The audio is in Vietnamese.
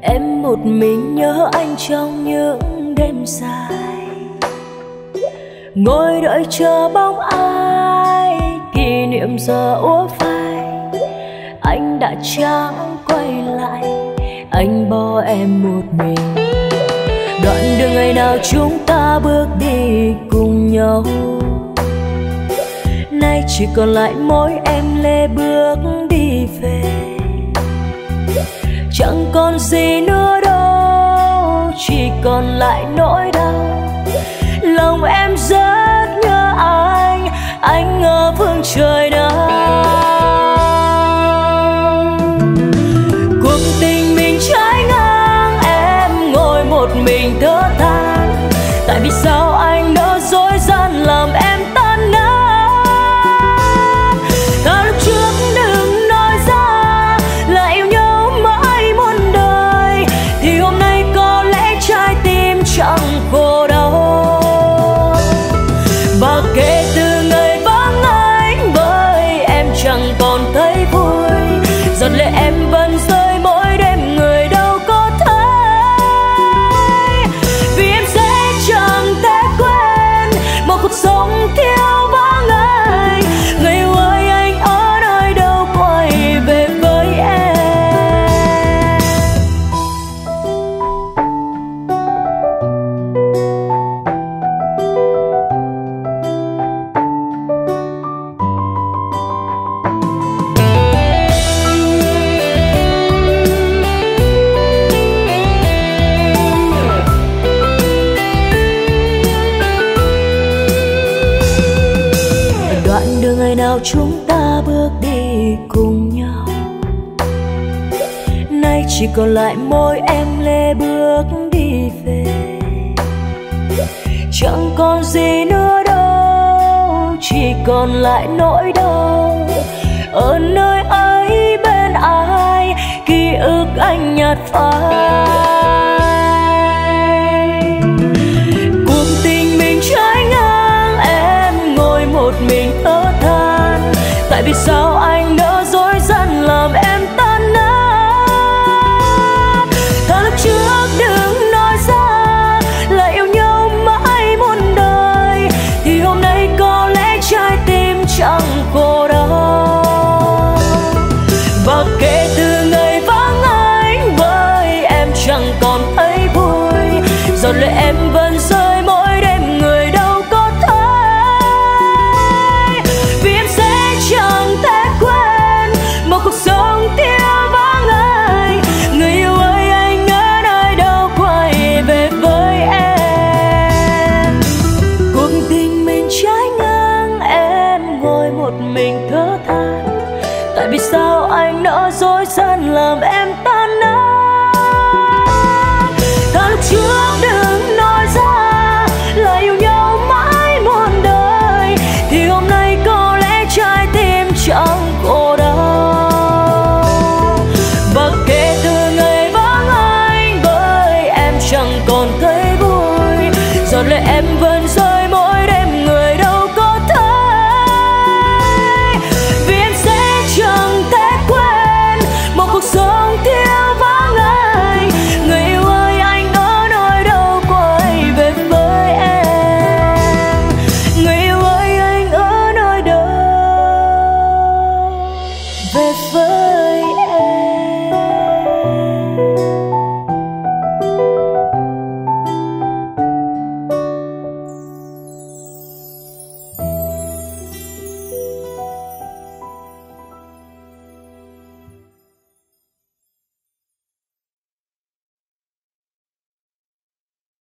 Em một mình nhớ anh trong những đêm dài, ngồi đợi chờ bóng ai, kỷ niệm giờ úa phai. Anh đã chẳng quay lại, anh bỏ em một mình. Đoạn đường ngày nào chúng ta bước đi cùng nhau, nay chỉ còn lại mỗi em lê bước đi về. Chẳng còn gì nữa đâu, chỉ còn lại nỗi đau. Lòng em rất nhớ anh ở phương trời nào. Cuộc tình mình trái ngang, em ngồi một mình thở than. Tại vì sao anh đã dối gian làm em tan nát? Thà lúc trước đừng nói ra là yêu nhau mãi muôn đời, thì hôm nay có lẽ trái tim chẳng khổ đau. Và kể từ ngày vắng anh với em chẳng còn thấy vui, giọt lệ em vẫn rơi mỗi đêm người đâu có thấy. Vì em sẽ chẳng thể quên một cuộc sống thiếu vắng anh. Người yêu ơi, anh ở nơi đâu, quay về với em. Đoạn đường ngày nào chúng ta bước đi cùng nhau, nay chỉ còn lại mỗi em lê bước đi về. Chẳng còn gì nữa đâu, chỉ còn lại nỗi đau. Ở nơi ấy bên ai, ký ức anh nhạt phai. Cuộc tình mình trái ngang, em ngồi một mình thở than. Tại vì sao